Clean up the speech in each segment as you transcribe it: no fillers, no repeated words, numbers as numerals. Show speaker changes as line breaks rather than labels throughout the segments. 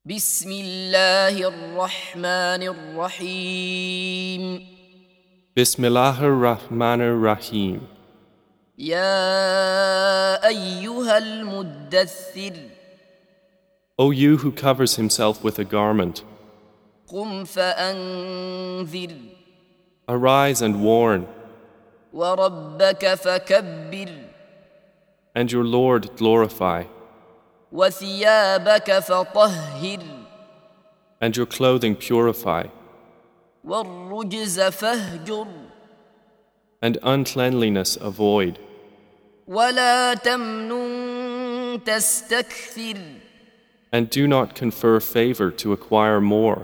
بسم الله الرحمن الرحيم
Bismillahir Rahmanir Rahim.
يا أيها المدثر
O you who covers himself with a garment,
قم فأنذر
arise and warn,
وربك فكبر
and your Lord glorify,
وثيابك فطهر
and your clothing purify,
والرجز فاهجر
and uncleanliness avoid,
ولا تمنن تستكثر
and do not confer favor to acquire more,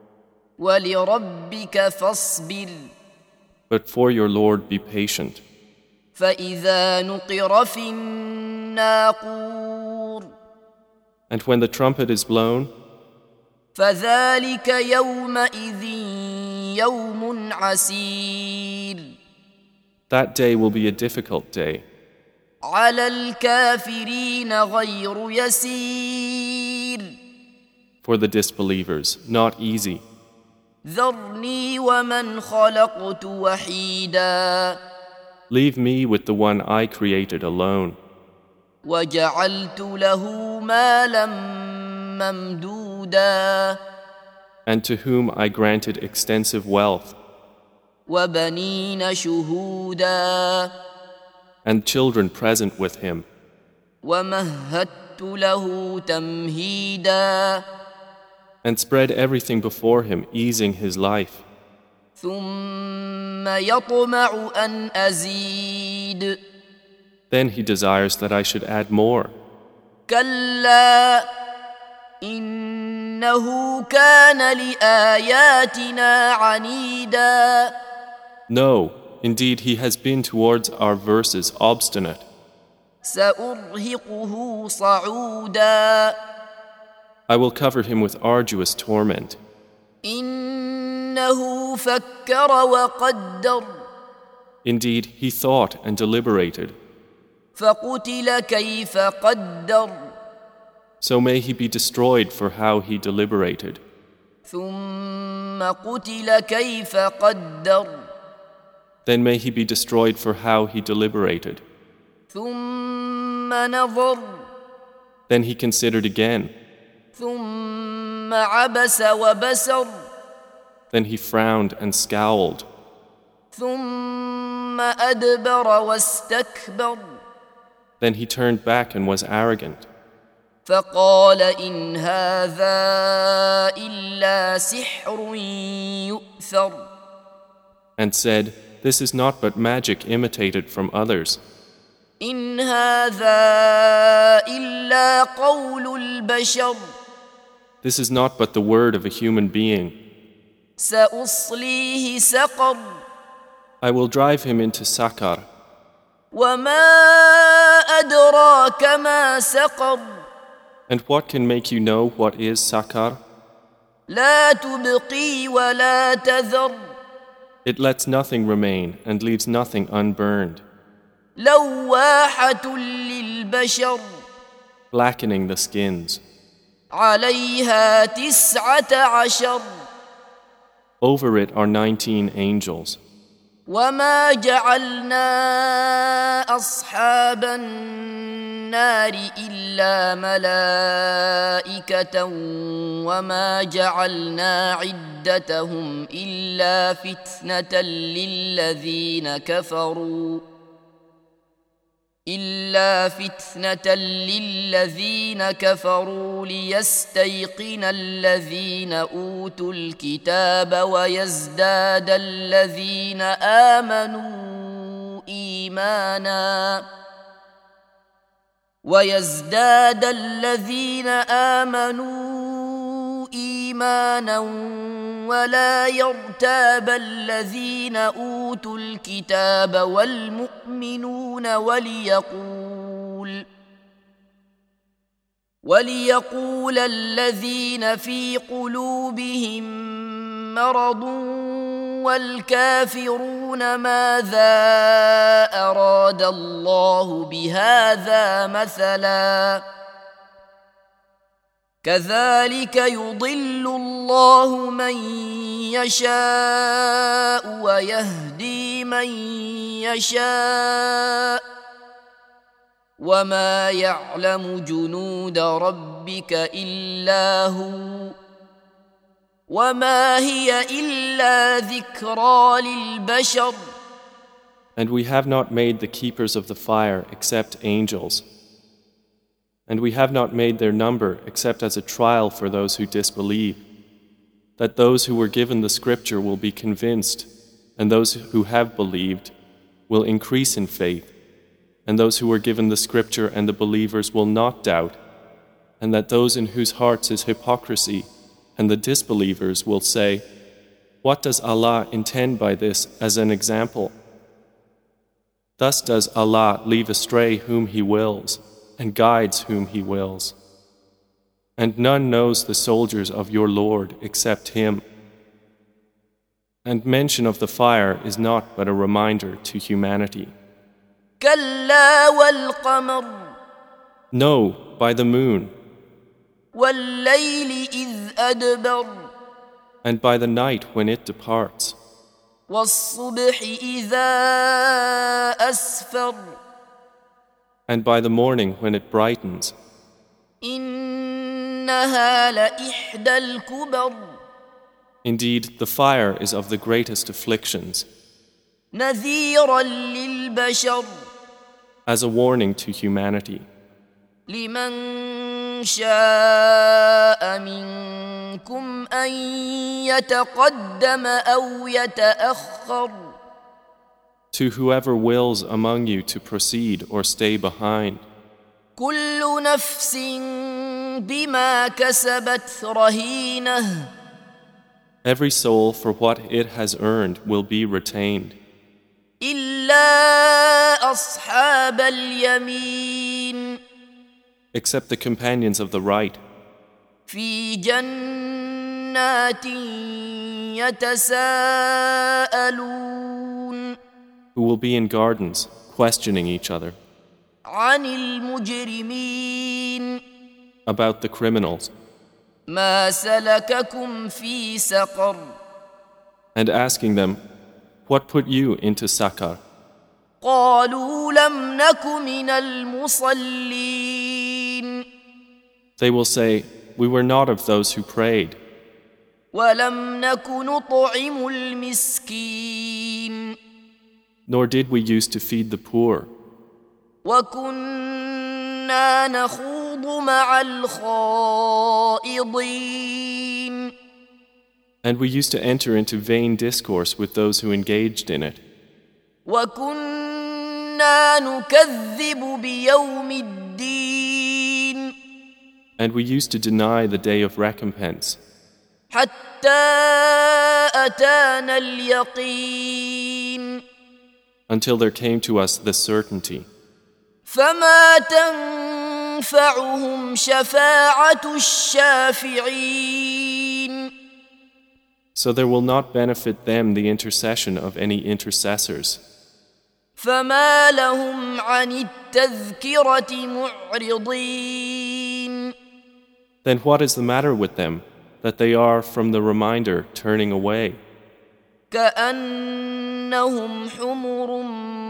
ولربك فاصبر
but for your Lord be patient.
فإذا نقر في الناقور
And when the trumpet is blown,
فذلك يومئذ يوم عسير
that day will be a difficult day.
على الكافرين غير يسير
For the disbelievers, not easy.
ذرني ومن خلقت وحيدا
Leave me with the one I created alone,
وجعلت له مالا ممدودا
and to whom I granted extensive wealth,
وبنين شهودا
and children present with him,
ومهدت له تمهيدا
and spread everything before him, easing his life.
ثم يطمع أن أزيد
Then he desires that I should add more.
كلا إنه كان لآياتنا عنيدا
No, indeed he has been towards our verses obstinate.
سأرهقه صعودا
I will cover him with arduous torment.
إنه فكر وقدر
Indeed, he thought and deliberated.
فقتل كيف قدر
So may he be destroyed for how he deliberated.
ثم قتل كيف قدر
Then may he be destroyed for how he deliberated.
ثم نظر
Then he considered again.
ثم عبس وبسر
Then he frowned and scowled.
ثم أدبر واستكبر
Then he turned back and was arrogant.
فقال إن هذا إلا سحر يؤثر
And said, "This is not but magic imitated from others.
إن هذا إلا قول البشر
This is not but the word of a human being.
سأصليه سقر
I will drive him into Sakar.
وما أدراك ما سقر
And what can make you know what is Sakar?
لا تبقي ولا تذر
It lets nothing remain and leaves nothing unburned,
لواحة للبشر
blackening the skins.
عليها 19
Over it are 19 angels.
وما جعلنا أصحاب النار إلا ملائكة وما جعلنا عدتهم إلا فتنة للذين كفروا ليستيقن الذين أوتوا الكتاب ويزداد الذين آمنوا إيمانا ولا يرتاب الذين أوتوا الكتاب والمؤمنون وليقول الذين في قلوبهم مرض والكافرون ماذا أراد الله بهذا مثلا كذلك يضل الله من يشاء ويهدي من يشاء وما يعلم جنود ربك إلا هو وما هي إلا ذكرى للبشر.
And we have not made the keepers of the fire except angels. And we have not made their number except as a trial for those who disbelieve, that those who were given the scripture will be convinced, and those who have believed will increase in faith, and those who were given the scripture and the believers will not doubt, and that those in whose hearts is hypocrisy and the disbelievers will say, "What does Allah intend by this as an example?" Thus does Allah leave astray whom He wills, and guides whom He wills. And none knows the soldiers of your Lord except Him. And mention of the fire is not but a reminder to humanity.
كلا والقمر
No, by the moon,
والليل إذ أدبر
and by the night when it departs,
والصبح إذا أسفر
and by the morning when it brightens.
إنها لإحدى الكبر
Indeed, the fire is of the greatest afflictions,
نذيرا للبشر
as a warning to humanity.
لمن شاء منكم أن يتقدم أو يتأخر
To whoever wills among you to proceed or stay behind.
كل نفس بما كسبت رهينة
Every soul for what it has earned will be retained,
إلا أصحاب اليمين
except the companions of the right,
في جنات يتساءلون
who will be in gardens, questioning each other
عن المجرمين
about the criminals,
ما سلككم في سقر
and asking them, "What put you into Sakar?"
قالوا لم نك من المصلين
They will say, "We were not of those who prayed,
ولم نك نطعم المسكين
nor did we use to feed the poor,
وكنا نخوض مع الخائضين
and we used to enter into vain discourse with those who engaged in it,
وكنا نكذب بيوم الدين
and we used to deny the day of recompense,
حتى أتانا اليقين
until there came to us the certainty.
فما تنفعهم شفاعة الشافعين
So there will not benefit them the intercession of any intercessors.
فما لهم عن التذكرة معرضين
Then what is the matter with them, that they are from the reminder turning away,
كأنهم حمر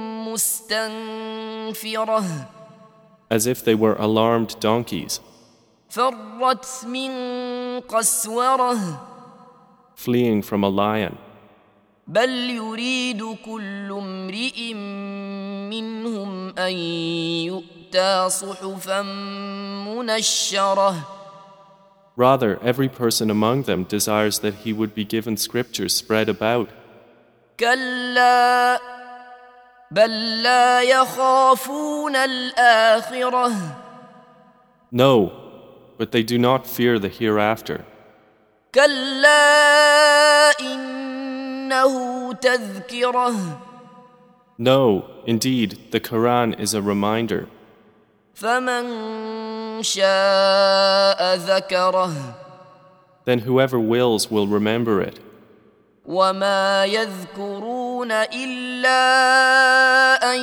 مستنفرة
as if they were alarmed donkeys,
فرت من قسورة
fleeing from a lion?
بل يريد كل امرئ منهم أن يؤتى صحفا منشرة
Rather, every person among them desires that he would be given scriptures spread about.
كلا بل لا يخافون الآخرة
No, but they do not fear the hereafter.
كلا إنه تذكرة
No, indeed, the Quran is a reminder.
فمن شاء ذكره
Then whoever wills will remember it.
وما يذكرون إلا أن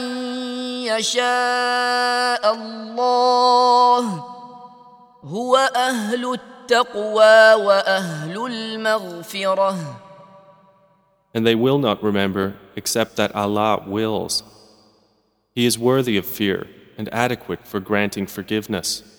يشاء الله هو أهل التقوى التقوى وأهل المغفرة.
And they will not remember except that Allah wills. He is worthy of fear and adequate for granting forgiveness.